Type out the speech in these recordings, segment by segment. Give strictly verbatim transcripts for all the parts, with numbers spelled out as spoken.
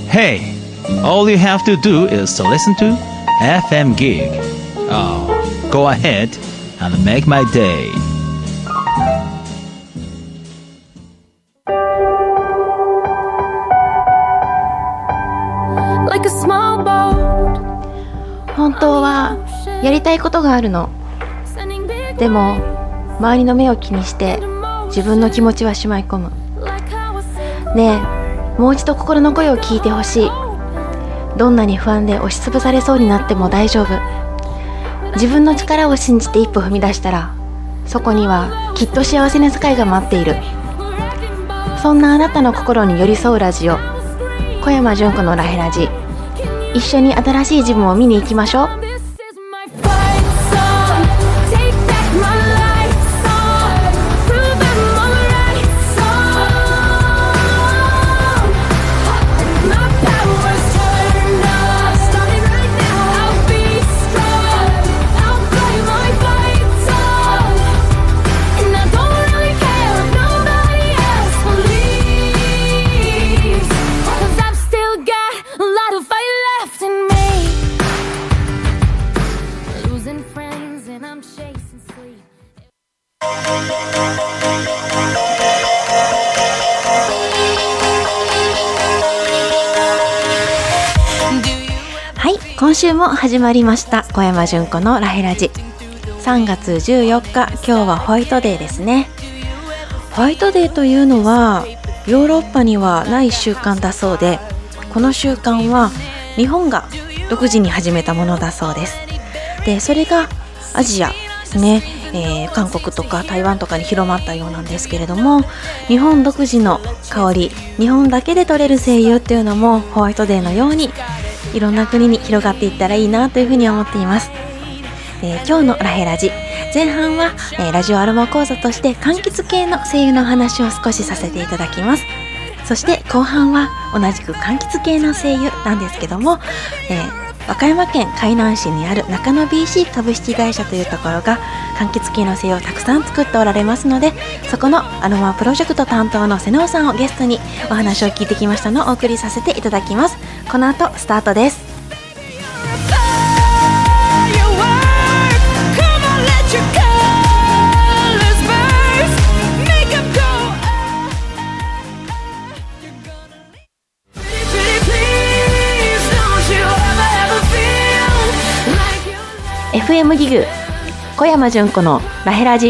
Hey, all you have to do is to listen to エフエム Gig. Oh, go ahead and make my day. Like a small boat. 本当はやりたいことがあるの。でも周りの目を気にして自分の気持ちはしまい込む。ねえ、もう一度心の声を聞いてほしい。どんなに不安で押しつぶされそうになっても大丈夫。自分の力を信じて一歩踏み出したら、そこにはきっと幸せな世界が待っている。そんなあなたの心に寄り添うラジオ、小山純子のラヘラジ。一緒に新しい自分を見に行きましょう。今週も始まりました小山純子のラヘラジ。さんがつじゅうよっか、今日はホワイトデーですね。ホワイトデーというのはヨーロッパにはない習慣だそうで、この習慣は日本が独自に始めたものだそうです。で、それがアジアですね、えー、韓国とか台湾とかに広まったようなんですけれども、日本独自の香り、日本だけで取れる精油っていうのもホワイトデーのようにいろんな国に広がっていったらいいなというふうに思っています。えー、今日のラヘラジ前半は、えー、ラジオアロマ講座として柑橘系の精油の話を少しさせていただきます。そして後半は同じく柑橘系の精油なんですけども、えー和歌山県海南市にある中野 ビーシー 株式会社というところが柑橘系の精油をたくさん作っておられますので、そこのアロマプロジェクト担当の瀬能さんをゲストにお話を聞いてきましたのをお送りさせていただきます。この後スタートです。エフエム ギグ小山純子のラヘラジ。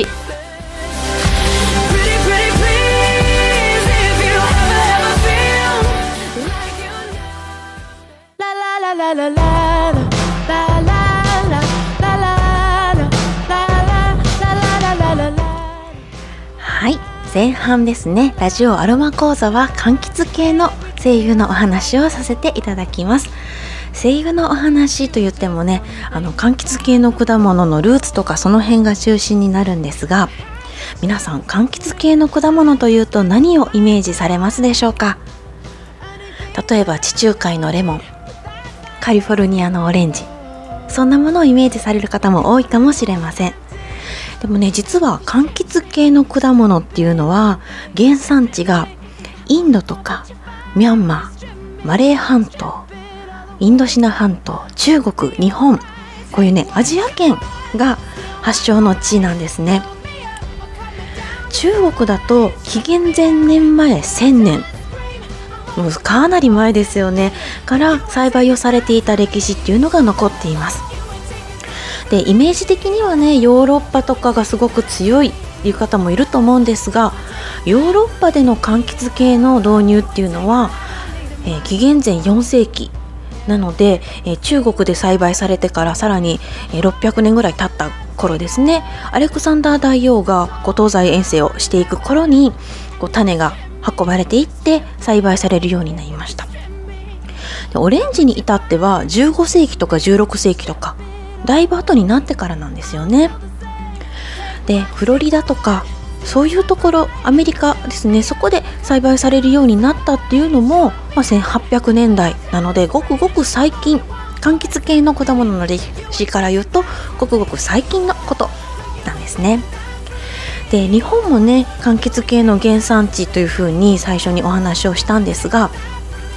はい、前半ですね。ラジオアロマ講座は柑橘系の精油のお話をさせていただきます。精油のお話といってもね、あの柑橘系の果物のルーツとかその辺が中心になるんですが、皆さん柑橘系の果物というと何をイメージされますでしょうか。例えば地中海のレモン、カリフォルニアのオレンジ、そんなものをイメージされる方も多いかもしれません。でもね、実は柑橘系の果物っていうのは原産地がインドとかミャンマー、マレー半島、インドシナ半島、中国、日本、こういうねアジア圏が発祥の地なんですね。中国だと紀元前年前せんねん、もうかなり前ですよねから栽培をされていた歴史っていうのが残っています。で、イメージ的にはねヨーロッパとかがすごく強いっていう方もいると思うんですが、ヨーロッパでの柑橘系の導入っていうのは、えー、紀元前よんせいきなので、えー、中国で栽培されてからさらに、えー、ろっぴゃくねんぐらい経った頃ですね。アレクサンダー大王がこう東西遠征をしていく頃にこう種が運ばれていって栽培されるようになりました。で、オレンジに至ってはじゅうごせいきとかじゅうろくせいきとかだいぶ後になってからなんですよね。で、フロリダとかそういうところ、アメリカですね、そこで栽培されるようになったっていうのも、まあ、せんはっぴゃくねんだいなのでごくごく最近、柑橘系の果物の歴史から言うとごくごく最近のことなんですね。で、日本もね柑橘系の原産地というふうに最初にお話をしたんですが、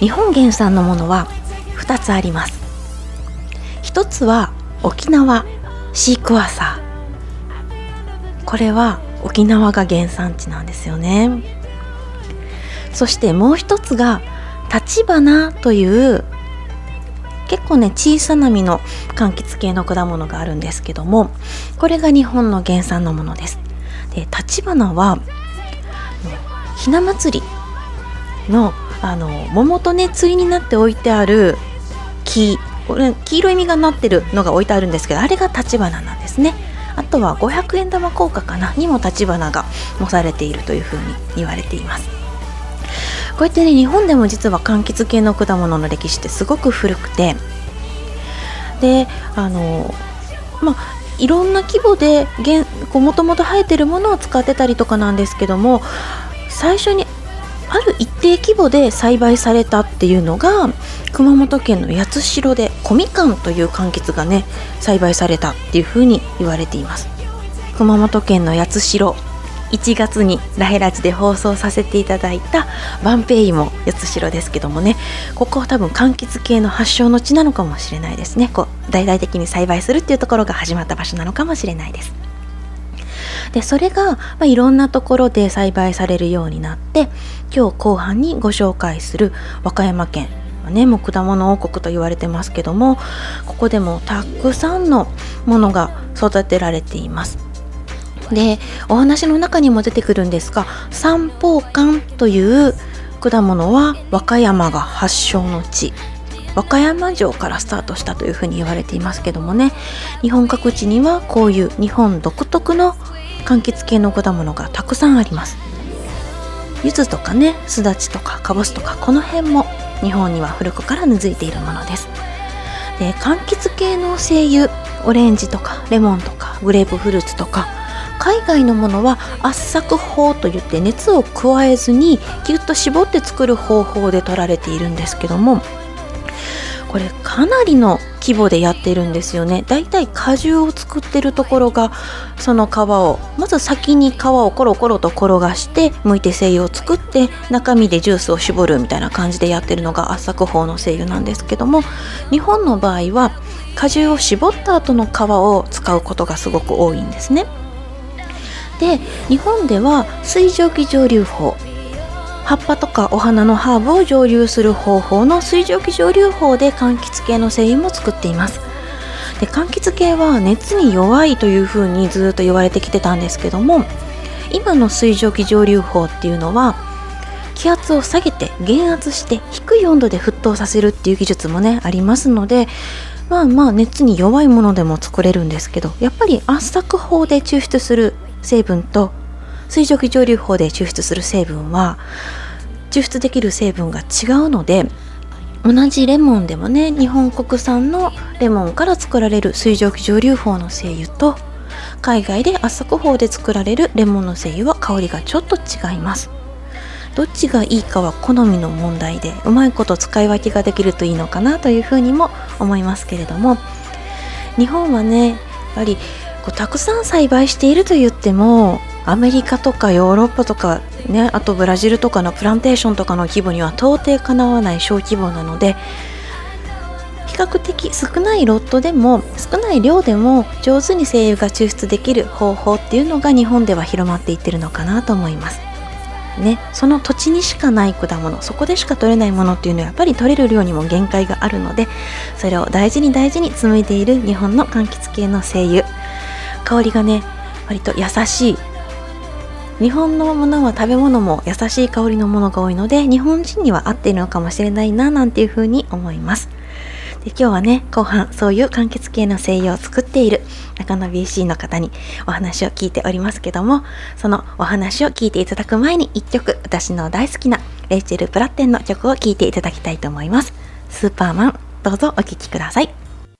日本原産のものはふたつあります。ひとつは沖縄シークワーサー、これは沖縄が原産地なんですよね。そしてもう一つがタチバナという結構ね小さな実の柑橘系の果物があるんですけども、これが日本の原産のものです。でタチバナはひな祭りのあの桃とね対になって置いてある木、これ黄色い実がなってるのが置いてあるんですけど、あれがタチバナなんですね。あとはごひゃくえん玉硬貨かなにもタチバナが模されているというふうに言われています。こうやってね日本でも実は柑橘系の果物の歴史ってすごく古くて、であのまあいろんな規模でもともと生えてるものを使ってたりとかなんですけども、最初にある一定規模で栽培されたっていうのが熊本県の八代で小みかんという柑橘がね栽培されたっていうふうに言われています。熊本県の八代、いちがつにラヘラジで放送させていただいたバンペイユも八代ですけどもね、ここは多分柑橘系の発祥の地なのかもしれないですね。こう大々的に栽培するっていうところが始まった場所なのかもしれないです。でそれが、まあ、いろんなところで栽培されるようになって、今日後半にご紹介する和歌山県はねもう果物王国と言われてますけども、ここでもたくさんのものが育てられています。でお話の中にも出てくるんですが、三宝柑という果物は和歌山が発祥の地、和歌山城からスタートしたというふうに言われていますけどもね、日本各地にはこういう日本独特の柑橘系の果物がたくさんあります。柚子とかね、すだちとかかぼすとか、この辺も日本には古くから根付いているものです。で柑橘系の精油、オレンジとかレモンとかグレープフルーツとか、海外のものは圧搾法といって熱を加えずにギュッと絞って作る方法で取られているんですけども、これかなりの規模でやっているんですよね。だいたい果汁を作ってるところが、その皮をまず先に皮をコロコロと転がして剥いて精油を作って、中身でジュースを絞るみたいな感じでやってるのが圧搾法の精油なんですけども、日本の場合は果汁を絞った後の皮を使うことがすごく多いんですね。で日本では水蒸気蒸留法、葉っぱとかお花のハーブを蒸留する方法の水蒸気蒸留法で柑橘系の精油も作っています。で柑橘系は熱に弱いというふうにずっと言われてきてたんですけども、今の水蒸気蒸留法っていうのは気圧を下げて減圧して低い温度で沸騰させるっていう技術もねありますので、まあまあ熱に弱いものでも作れるんですけど、やっぱり圧搾法で抽出する成分と水蒸気蒸留法で抽出する成分は抽出できる成分が違うので、同じレモンでもね、日本国産のレモンから作られる水蒸気蒸留法の精油と海外で圧搾法で作られるレモンの精油は香りがちょっと違います。どっちがいいかは好みの問題で、うまいこと使い分けができるといいのかなというふうにも思いますけれども、日本はねやっぱりこうたくさん栽培していると言っても、アメリカとかヨーロッパとかね、あとブラジルとかのプランテーションとかの規模には到底かなわない小規模なので、比較的少ないロットでも少ない量でも上手に精油が抽出できる方法っていうのが日本では広まっていってるのかなと思いますね。その土地にしかない果物、そこでしか取れないものっていうのはやっぱり取れる量にも限界があるので、それを大事に大事に紡いでいる日本の柑橘系の精油、香りがね割と優しい、日本のものは食べ物も優しい香りのものが多いので、日本人には合っているのかもしれないななんていうふうに思います。で今日はね後半そういう柑橘系の精油を作っている中野 ビーシー の方にお話を聞いておりますけども、そのお話を聞いていただく前にいっきょく、私の大好きなレイチェル・プラッテンの曲を聴いていただきたいと思います。スーパーマン、どうぞお聴きください。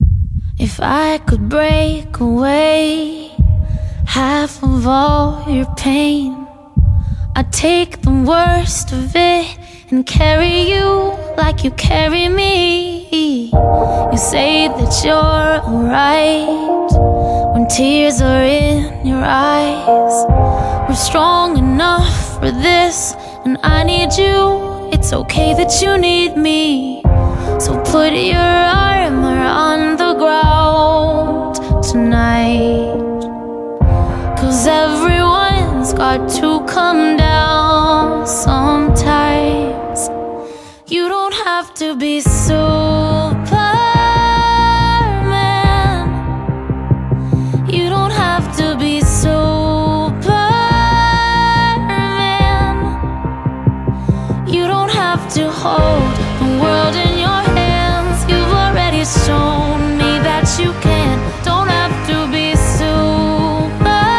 If I could break away half of all your pain, I'd take the worst of it and carry you like you carry me. You say that you're alright when tears are in your eyes. We're strong enough for this, and I need you, it's it's okay that you need me. So put your armor on the ground tonight. 'Cause everyone's got to come down sometimes. You don't have to be Superman. You don't have to be Superman. You don't have to hold the world in your hands. You've already shown me that you can. Don't have to be Superman.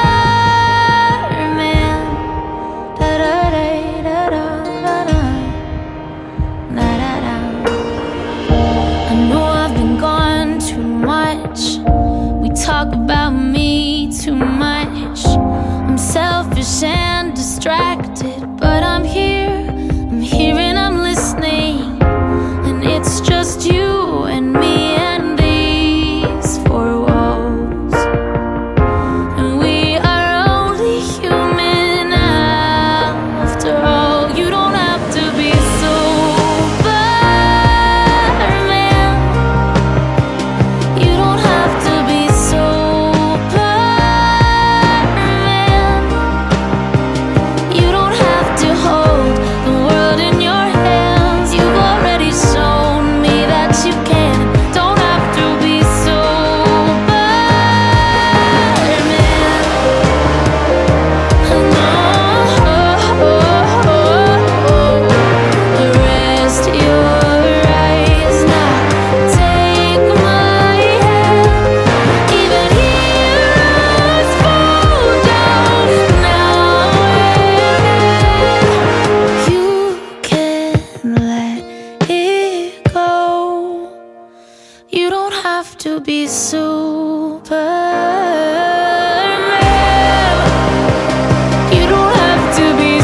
Da da da da da da. I know I've been gone too much. We talk about me too much. I'm selfish and distracted, but I'm here, I'm here and I'm listening. And it's just you and me and these four walls. And we are only human after all. You don't have to be Superman. You don't have to be Superman. You don't have to hold the world in your hands. You've already shown me that you can. Don't have to be Superman. Rest your eyes now. Take my hand. Even heroes fall down now and then. You can let it go. You don't have to be Superman. You don't have to be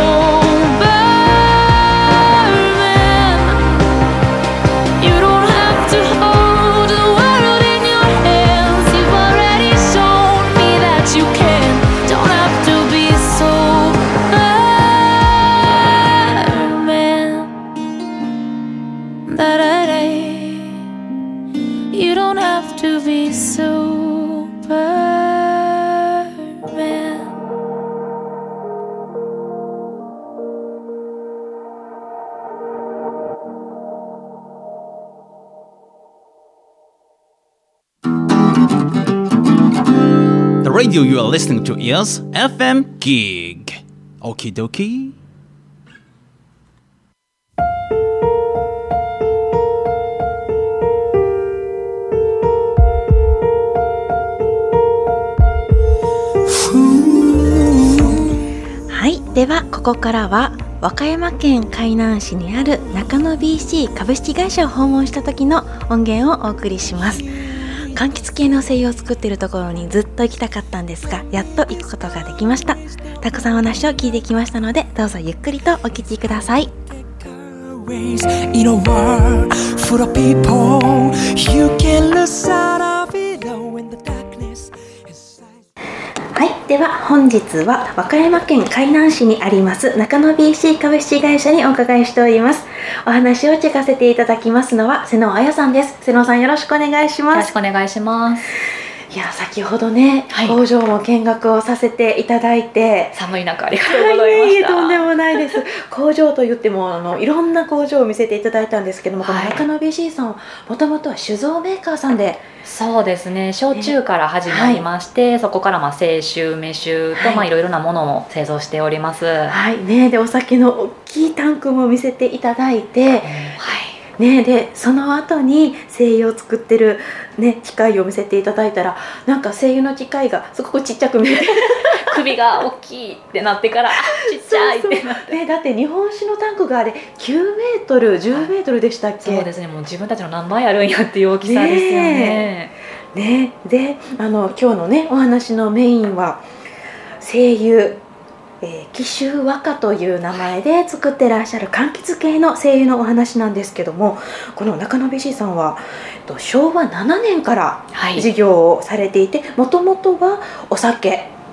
Superman. You don't have to hold the world in your hands. You've already shown me that you can. Don't have to be Superman. Da-da-da. You don't have to be Superman. The radio you are listening to is エフエム Gig. Okie dokie. はい、ではここからは和歌山県海南市にある中野 ビーシー 株式会社を訪問した時の音源をお送りします。柑橘系の精油を作っているところにずっと行きたかったんですが、やっと行くことができました。たくさんお話を聞いてきましたので、どうぞゆっくりとお聞きください。 In a world full of people, you can lose sight of it all in the darkness inside. はい、では本日は和歌山県海南市にあります中野 ビーシー 株式会社にお伺いしております。お話を聞かせていただきますのは瀬野彩さんです。瀬野さん、よろしくお願いします。 よろしくお願いします。 いや、先ほどね、はい、工場も見学をさせていただいて、 寒い中ありがとうございました。 はい、とんでもないです。工場と言ってもあのいろんな工場を見せていただいたんですけども、はい、この中野 ビーシー さんはもともとは酒造メーカーさんで。 そうですね、焼酎から始まりまして、はい、そこからまあ清酒、梅酒と、はい、まあいろいろなものを製造しております。 はいね、でお酒の大きいタンクも見せていただいて、はいね、でその後に精油を作ってる、ね、機械を見せていただいたら、なんか精油の機械がすごくちっちゃく見えて首が大きいってなってからちっちゃいってなって、 ね、だって日本酒のタンクがあれきゅうメートルじゅうメートルでしたっけ。 そうですね、もう自分たちの何倍あるんやっていう大きさですよね。 ね、であの今日のねお話のメインは精油、えー、紀州和歌という名前で作ってらっしゃる柑橘系の精油のお話なんですけども、この中野 ビーシー さんはしょうわななねんから事業をされていて、もともとはお酒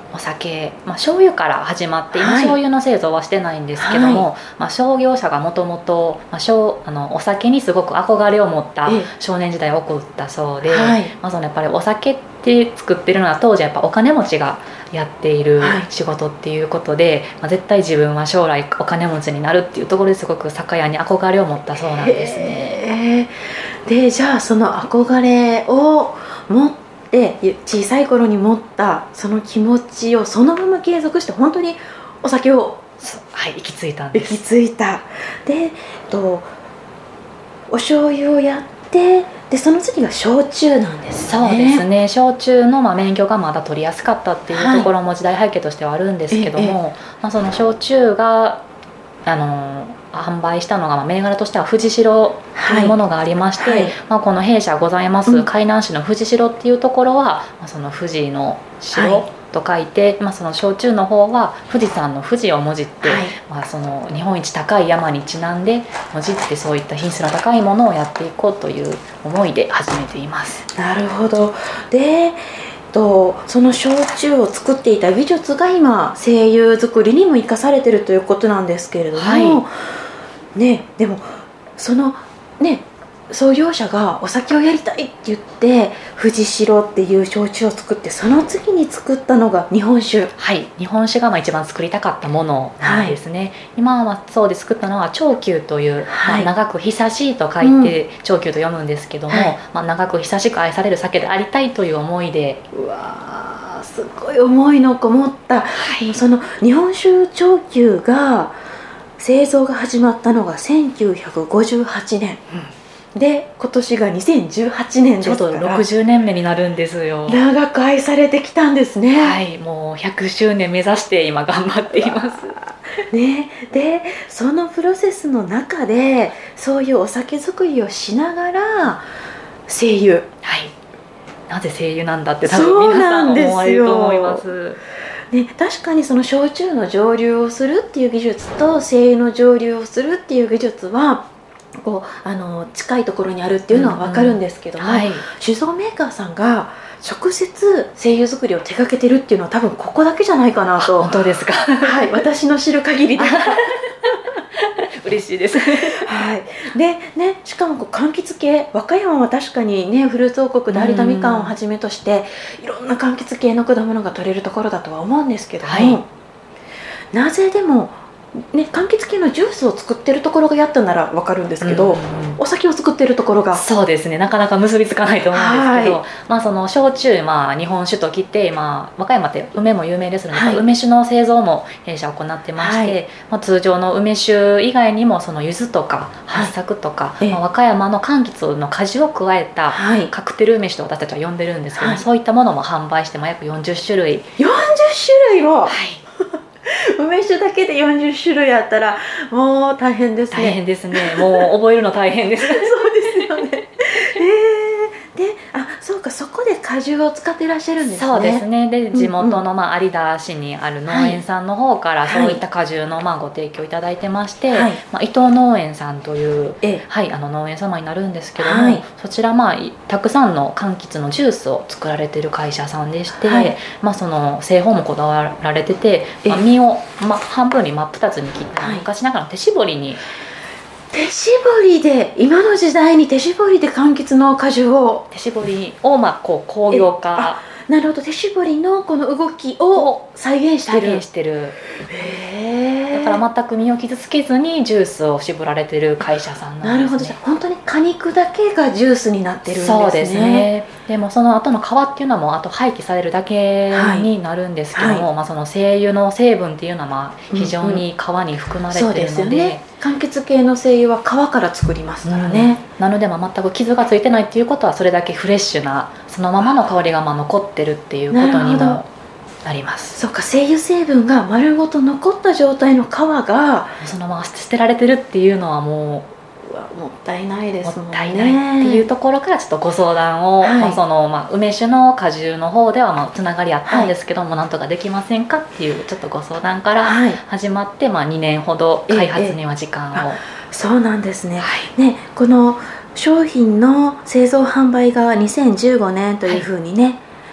お酒、まあ、醤油から始まって、今はい醤油の製造はしてないんですけども、 はまあ、商業者がもともとお酒にすごく憧れを持ったええ少年時代を送ったそうで、 はいまあ、そのやっぱりお酒って作ってるのは当時やっぱお金持ちがやっているはい仕事っていうことで、まあ、絶対自分は将来お金持ちになるっていうところですごく酒屋に憧れを持ったそうなんですね。 へーでじゃあその憧れを持ってで小さい頃に持ったその気持ちをそのまま継続して本当にお酒をはい、行き着いたんで行す。 き着いたで、えっと、お醤油をやってでその次が焼酎なんですね。 そうですね、焼酎のまあ免許がまだ取りやすかったっていうところも時代背景としてはあるんですけども、まあ、その焼酎があの販売したのが、まあ、銘柄としては藤代というものがありまして、 はいはいまあ、この弊社ございまうんす海南市の藤代っていうところは、まあ、その富士の城はいと書いて、まあ、その焼酎の方は富士山の富士をもじって、 はいまあ、その日本一高い山にちなんでもじってそういった品質の高いものをやっていこうという思いで始めています。 なるほどで、えっと、その焼酎を作っていた技術が今精油作りにも生かされているということなんですけれども、 はいね、でもそのね創業者がお酒をやりたいって言って藤代っていう焼酎を作ってその次に作ったのが日本酒。 はい、日本酒がまあ一番作りたかったものなんですね、はい、今はそうで作ったのは長久という、 はいまあ、長く久しいと書いて長久と読むんですけども、 はいまあ、長く久しく愛される酒でありたいという思いで、 うわーすごい思いのこもった、でもその日本酒長久が製造が始まったのがせんきゅうひゃくごじゅうはちねん、で今年がにせんじゅうはちねんですからちょうどろくじゅうねんめになるんですよ。 長く愛されてきたんですね。 はい、もうひゃくしゅうねん目指して今頑張っていますね、でそのプロセスの中でそういうお酒作りをしながら精油、 はい、なぜ精油なんだって多分皆さん思われると思います。 ね、確かにその焼酎の蒸留をするっていう技術と精油の蒸留をするっていう技術はこうあの近いところにあるっていうのは分かるんですけども、 うんうんはい、 酒造メーカーさんが直接精油作りを手掛けてるっていうのは多分ここだけじゃないかなと。 本当ですかはい、私の知る限りで嬉しいですはいでね、しかもこう柑橘系和歌山は確かにねフルーツ王国で有田みかんをはじめとしていろんな柑橘系の果物が取れるところだとは思うんですけども、はい、なぜでもね、柑橘系のジュースを作ってるところがやったなら分かるんですけど、うんうん、お酒を作ってるところがそうですね、なかなか結びつかないと思うんですけど、 はい、 まあ、その焼酎、まあ、日本酒ときて、まあ、和歌山って梅も有名ですので、 はい、 梅酒の製造も弊社行ってまして、はい、まあ、通常の梅酒以外にもその柚子とか八朔とか、はい、まあ、和歌山の柑橘の果汁を加えたカクテル梅酒と私たちは呼んでるんですけど、はい、そういったものも販売して、まあ、約よんじゅっしゅるい。 よんじゅっしゅるいも、 はい梅酒だけでよんじゅっしゅるいあったらもう大変ですね。 大変ですね。もう覚えるの大変ですそうですよねえー、であそうかそこで果汁を使っていらっしゃるんですね。 そうですね。で地元の、まあ、有田市にある農園さんの方からそういった果汁の、まあ、ご提供いただいてまして、はい、まあ、伊藤農園さんという、はい、あの農園様になるんですけども、はい、そちら、まあ、たくさんの柑橘のジュースを作られている会社さんでして、はい、まあ、その製法もこだわられてて、まあ、実を、まあ、半分に真っ二つに切って、はい、昔ながらの手絞りに手絞りで今の時代に手絞りで柑橘の果汁を手絞りを、まあ、こう工業化、 なるほど、手絞りのこの動きを再現してる再現してるへだから全く身を傷つけずにジュースを絞られてる会社さんなんですね。 なるほど、本当に果肉だけがジュースになってるんですね。 そうですね。でもその後の皮っていうのはもうあと廃棄されるだけになるんですけども、はい、まあ、その精油の成分っていうのはまあ非常に皮に含まれているので、うんうん、そうですよね、 柑橘系の精油は皮から作りますからね、 うん、なのでまあ全く傷がついてないっていうことはそれだけフレッシュなそのままの香りがまあ残ってるっていうことにもなります。 そうか、精油成分が丸ごと残った状態の皮がそのまま捨てられてるっていうのはもううわもったいないですもんね。 もったいないっていうところからちょっとご相談を、はい、まあ、そのまあ、梅酒の果汁の方ではまあつながりあったんですけども、はい、なんとかできませんかっていうちょっとご相談から始まって、はい、まあ、にねんほど開発には時間を、ええ、 そうなんですね、 はい、 ね、この商品の製造販売がにせんじゅうごねんというふうにね、はい、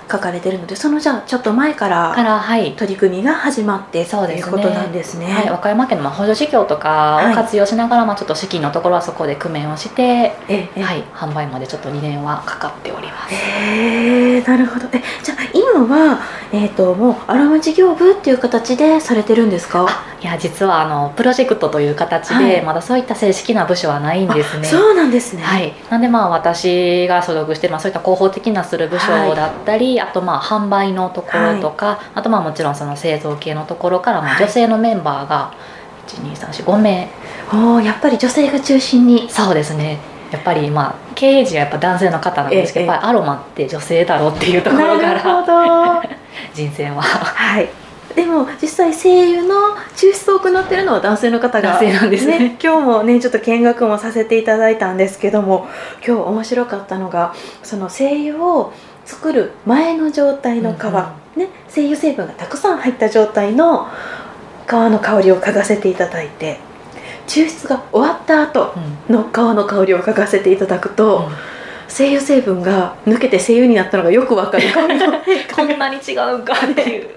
書かれてるので、そのじゃあちょっと前からからはい取り組みが始まってってそうですねいうことなんですね。 はい、和歌山県のまあ補助事業とかを活用しながら、まあちょっと資金のところはそこで工面をして、 ええはい、販売までちょっとにねんはかかっております。 へえ、なるほど。え、じゃあ今はえっ、ともうアロマ事業部っていう形でされてるんですか？ あ、いや実はあのプロジェクトという形で、はい、まだそういった正式な部署はないんですね。 そうなんですね。 はい。なんでまあ私が所属してる、まあ、そういった広報的なする部署だったり、はい、あとまあ販売のところとか、はい、あとまあもちろんその製造系のところから、まあ女性のメンバーがいちにさんしごめい。 おお、やっぱり女性が中心に。 そうですね。やっぱりまあ経営陣はやっぱ男性の方なんですけど、ええ、やっぱりアロマって女性だろうっていうところから人選ははい。でも実際声優の抽出を行っているのは男性の方が、 男性なんですね。 今日もねちょっと見学もさせていただいたんですけども、今日面白かったのがその精油を作る前の状態の皮、うんうんね、精油成分がたくさん入った状態の皮の香りを嗅がせていただいて、抽出が終わった後の皮の香りを嗅がせていただくと、うん、精油成分が抜けて精油になったのがよくわかる香りのこんなに違うかっていう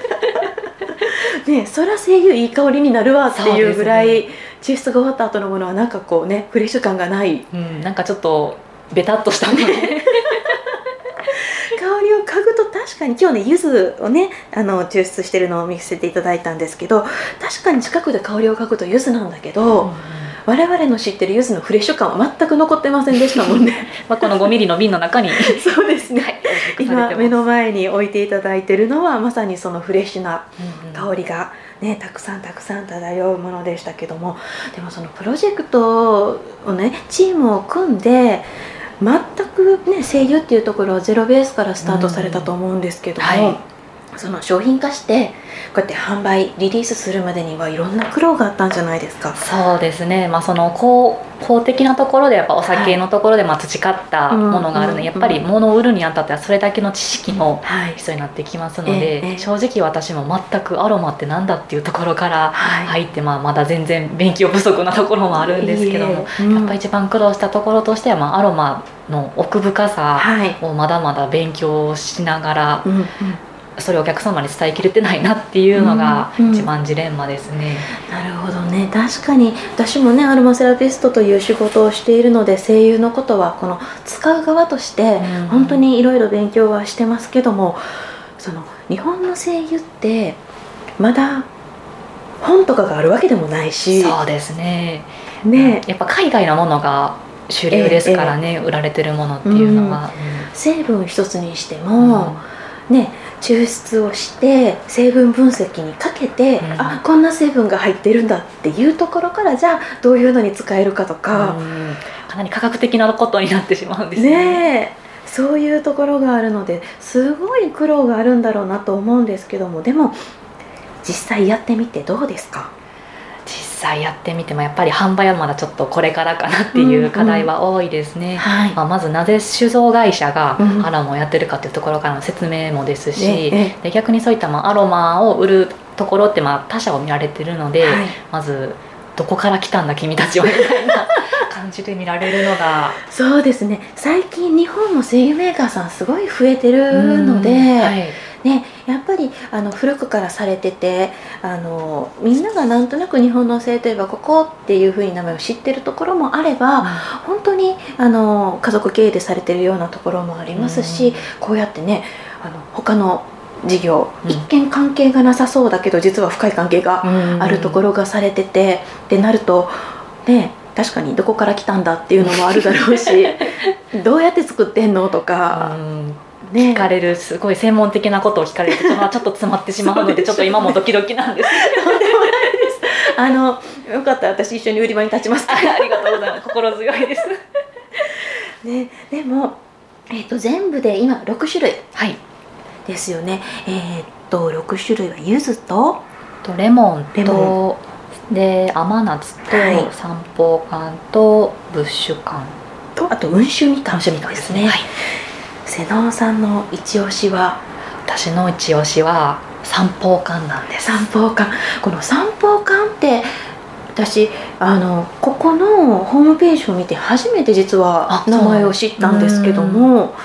ね、そりゃ精油いい香りになるわっていうぐらい、ね、抽出が終わった後のものはなんかこうねフレッシュ感がない、 うん、なんかちょっとベタっとしたものね香りを嗅ぐと確かに今日ね柚子をねあの抽出してるのを見せていただいたんですけど、確かに近くで香りを嗅ぐと柚子なんだけど、うんうん、我々の知ってる柚子のフレッシュ感は全く残ってませんでしたもんねまあこのごミリの瓶の中にそうですね、はい、今目の前に置いていただいてるのはまさにそのフレッシュな香りが、ね、たくさんたくさん漂うものでしたけども、でもそのプロジェクトをねチームを組んで全くね声優っていうところはゼロベースからスタートされたと思うんですけども、うんはい、その商品化してこうやって販売リリースするまでにはいろんな苦労があったんじゃないですか？ そうですね、まあ、その公法的なところでやっぱお酒のところでまあ培ったものがあるので、はい、やっぱり物を売るにあたってはそれだけの知識も必要になってきますので、はいええ、正直私も全くアロマってなんだっていうところから入って、はいまあ、まだ全然勉強不足なところもあるんですけども、うん、やっぱり一番苦労したところとしては、まあ、アロマの奥深さをまだまだ勉強しながら、はいうんうんそれをお客様に伝えきれてないなっていうのが一番ジレンマですね、 うんうん、なるほどね。確かに私もねアロマセラピストという仕事をしているので声優のことはこの使う側として本当にいろいろ勉強はしてますけども、その日本の声優ってまだ本とかがあるわけでもないし。 そうですね。ね、やっぱ海外のものが主流ですからね、えーえー、売られてるものっていうのは、 うん、成分一つにしても、うん、ね抽出をして成分分析にかけて、うん、あこんな成分が入ってるんだっていうところからじゃあどういうのに使えるかとか、うん、 かなり科学的なことになってしまうんですね。 ねえ、そういうところがあるのですごい苦労があるんだろうなと思うんですけども、でも実際やってみてどうですか？ 実際やってみてもやっぱり販売はまだちょっとこれからかなっていう課題は多いですね、うんうんはいまあ、まずなぜ酒造会社がアロマをやってるかっていうところからの説明もですし、うん、で逆にそういったまあアロマを売るところってまあ他社を見られてるので、はい、まずどこから来たんだ君たちはみたいな感じで見られるのがそうですね。最近日本も精油メーカーさんすごい増えてるので、はいね、やっぱりあの古くからされててあのみんながなんとなく日本の精油といえばここっていう風に名前を知ってるところもあれば、うん、本当にあの家族経営でされてるようなところもありますし、うん、こうやってねあの他の事業、うん、一見関係がなさそうだけど実は深い関係があるところがされてて、うん、でなるとね確かにどこから来たんだっていうのもあるだろうしどうやって作ってんのとか、うんね、聞かれるすごい専門的なことを聞かれるとそのちょっと詰まってしまうので、 で、ね、ちょっと今もドキドキなんですとんでもないですあのよかったら私一緒に売り場に立ちますありがとうございます心強いです、 ね、でも、えー、と全部で今ろくしゅるいですよね、はい、えー、とろくしゅるいは柚子ととレモンとで甘夏と、はい、三宝柑とブッシュ柑とあと温州みかんですね。はい、瀬能さんの一押しは？ 私の一押しは三宝柑なんです。 三宝柑、この三宝柑って私あのここのホームページを見て初めて実は名前を知ったんですけども、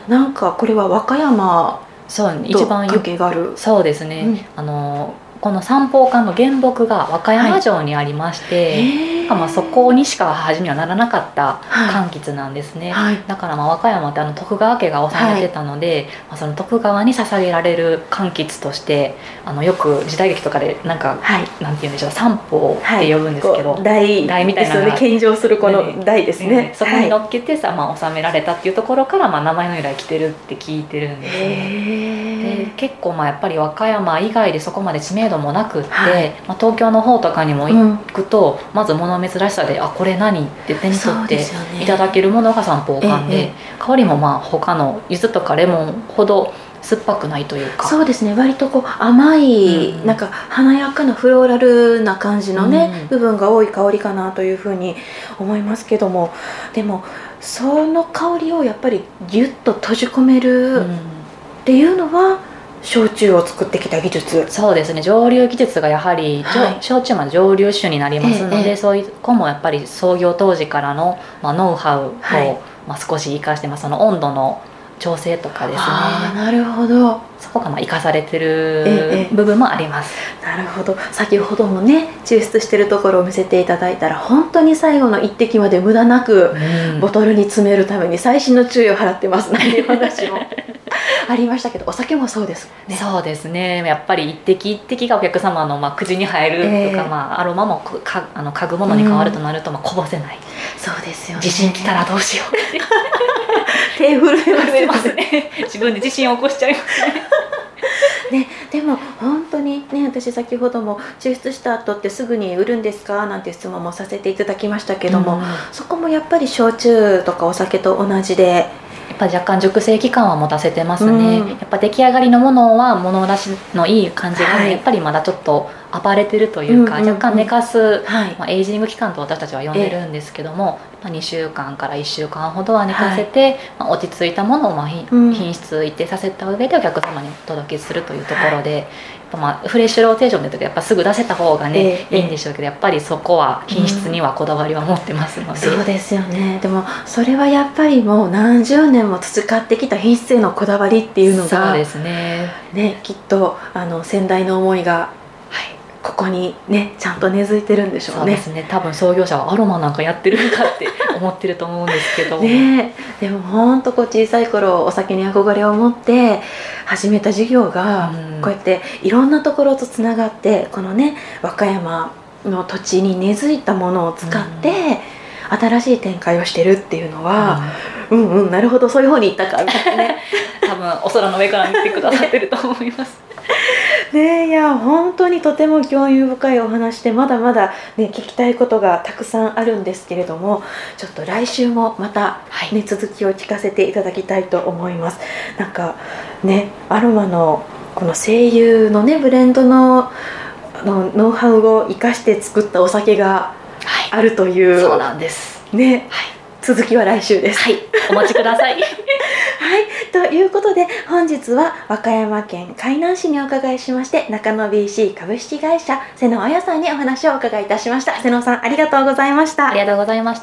なんかこれは和歌山そう一番関係がある。 そうですね、うん、あのこの三宝館の原木が和歌山城にありまして、はい、まあ、そこにしか初めはならなかった柑橘なんですね、はい、だからまあ和歌山ってあの徳川家が治めてたので、はい、まあ、その徳川に捧げられる柑橘としてあのよく時代劇とかでなんか、はい、なんて言うんでしょう、三宝って呼ぶんですけど、はい、 台台みたいなのが献上するこの台ですね、ね、 そこに乗っけてさ、まあ、納められたっていうところから、まあ、名前の由来来てるって聞いてるんですね。で結構まあやっぱり和歌山以外でそこまで知名度もなくって、はい、まあ、東京の方とかにも行くと、うん、まず物珍しさであこれ何って手に取っていただけるものが三宝柑で、ええ、香りもまあ他の柚子とかレモンほど酸っぱくないというか、 そうですね、割とこう甘い、うん、なんか華やかなフローラルな感じのね、うん、部分が多い香りかなというふうに思いますけども、でもその香りをやっぱりギュッと閉じ込めるっていうのは、焼酎を作ってきた技術。 そうですね、蒸留技術がやはり、はい、焼酎は蒸留酒になりますので、ええ、そういう子もやっぱり創業当時からの、まあ、ノウハウを、はい、まあ、少し生かして、まあ、その温度の調整とかですね。 あ、なるほど。 そこがまあ生かされてる部分もあります。 ええ、なるほど。先ほどもね抽出してるところを見せていただいたら、本当に最後の一滴まで無駄なく、うん、ボトルに詰めるために細心の注意を払ってますなんていう話もありましたけど、お酒もそうですね。 そうですね、やっぱり一滴一滴がお客様のまあ口に入るとか、えーまあ、アロマもかあの嗅ぐものに変わるとなると、まあこぼせない、 うん、そうですよね。 地震来たらどうしようって手震えますね自分で地震を起こしちゃいますねね、でも本当にね、私先ほども抽出した後ってすぐに売るんですかなんて質問もさせていただきましたけども、うん、そこもやっぱり焼酎とかお酒と同じで、 やっぱ若干熟成期間は持たせてますね、うん、やっぱ出来上がりのものは物出しのいい感じが、ね、はい、やっぱりまだちょっと暴れてるというか、うんうんうん、若干寝かす、はい、まあ、エイジング期間と私たちは呼んでるんですけども、まあ、にしゅうかんからいっしゅうかんほどは寝かせて、はい、まあ、落ち着いたものをまあ、うん、品質一定させた上でお客様にお届けするというところで、はい、やっぱまあフレッシュローテーションの時はやっぱすぐ出せた方がね、えー、いいんでしょうけど、やっぱりそこは品質にはこだわりは持ってますので、 うん、そうですよね。でもそれはやっぱりもう何十年も培ってきた品質へのこだわりっていうのが、 そうですね、 ね、きっとあの先代の思いがここにねちゃんと根付いてるんでしょうね。 そうですね、多分創業者はアロマなんかやってるんかって思ってると思うんですけどね。でも本当こう小さい頃お酒に憧れを持って始めた事業が、うん、こうやっていろんなところとつながって、このね和歌山の土地に根付いたものを使って、うん、新しい展開をしてるっていうのは、うん、うんうんなるほど、そういう方に行ったかみたいなね多分お空の上から見てくださってると思いますね、いや本当にとても興味深いお話で、まだまだ、ね、聞きたいことがたくさんあるんですけれども、ちょっと来週もまた、ね、はい、続きを聞かせていただきたいと思います。なんかね、アロマのこの精油のねブレンドののノウハウを生かして作ったお酒があるという、 はい、そうなんですね、はい、続きは来週です。 はい、お待ちくださいはい、 ということで本日は和歌山県海南市にお伺いしまして、中野 ビーシー 株式会社瀬野彩さんにお話をお伺いいたしました。瀬野さん、ありがとうございました。 ありがとうございました。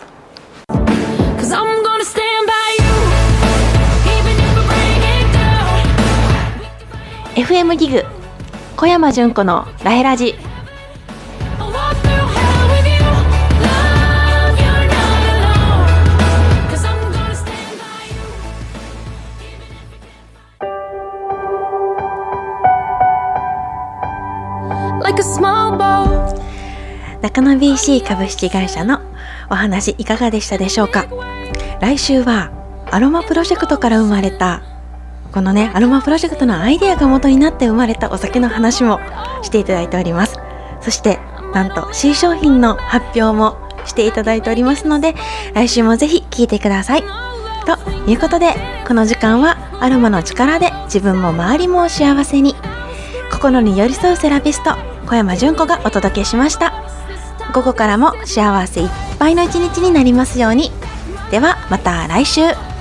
エフエム ギグ小山純子のラヘラジ。中野 ビーシー 株式会社のお話いかがでしたでしょうか。来週はアロマプロジェクトから生まれたこのねアロマプロジェクトのアイデアが元になって生まれたお酒の話もしていただいております。そしてなんと新商品の発表もしていただいておりますので、来週もぜひ聞いてください。ということで、この時間はアロマの力で自分も周りも幸せに、心に寄り添うセラピスト小山純子がお届けしました。午後からも幸せいっぱいの一日になりますように。ではまた来週。